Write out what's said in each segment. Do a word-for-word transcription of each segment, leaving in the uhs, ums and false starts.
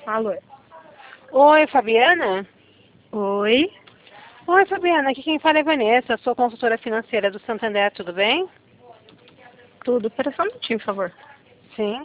Alô? Oi, Fabiana? Oi? Oi, Fabiana, aqui quem fala é Vanessa, sou consultora financeira do Santander, tudo bem? Tudo. Espera só um minutinho, por favor. Sim.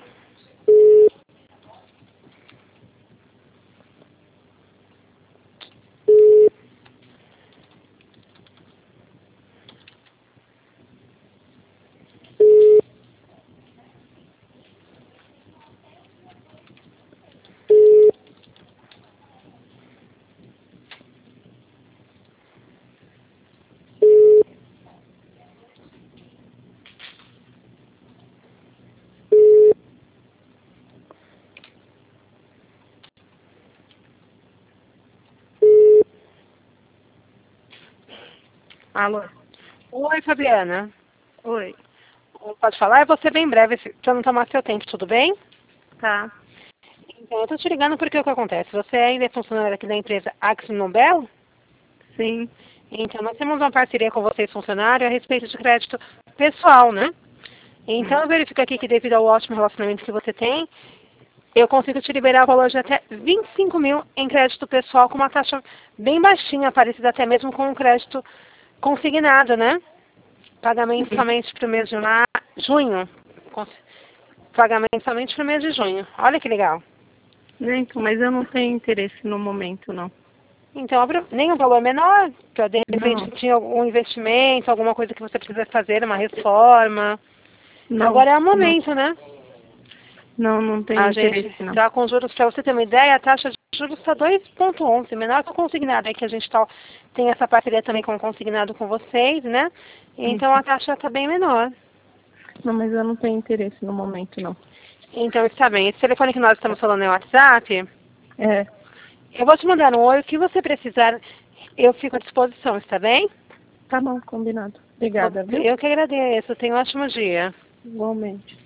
Alô? Oi, Fabiana. Oi. Pode falar? Eu vou ser bem breve, para não tomar seu tempo, tudo bem? Tá. Então, eu tô te ligando porque o que acontece? Você ainda é funcionária aqui da empresa Axo Nobel? Sim. Então, nós temos uma parceria com vocês, funcionário, a respeito de crédito pessoal, né? Então, eu verifico aqui que devido ao ótimo relacionamento que você tem, eu consigo te liberar o valor de até vinte e cinco mil em crédito pessoal com uma taxa bem baixinha, parecida até mesmo com um crédito consignado, né? Pagamento somente para o mês de ma... junho. Cons- Pagamento somente para o mês de junho. Olha que legal. Então, mas eu não tenho interesse no momento, não. Então, abra- nem um valor menor, para de repente Não. tinha algum investimento, alguma coisa que você precisa fazer, uma reforma. Não. Agora é o Não. momento, né? Não, não tenho A gente interesse, não. está com juros, para você ter uma ideia, a taxa de juros está dois vírgula onze, menor que o consignado, é que a gente tá, tem essa parceria também com o consignado com vocês, né? Hum. Então a taxa está bem menor. Não, mas eu não tenho interesse no momento, não. Então está bem. Esse telefone que nós estamos falando é o WhatsApp. É. Eu vou te mandar um oi, o que você precisar, eu fico à disposição, está bem? Tá bom, combinado. Obrigada, viu? Eu que agradeço, tenha um ótimo dia. Igualmente.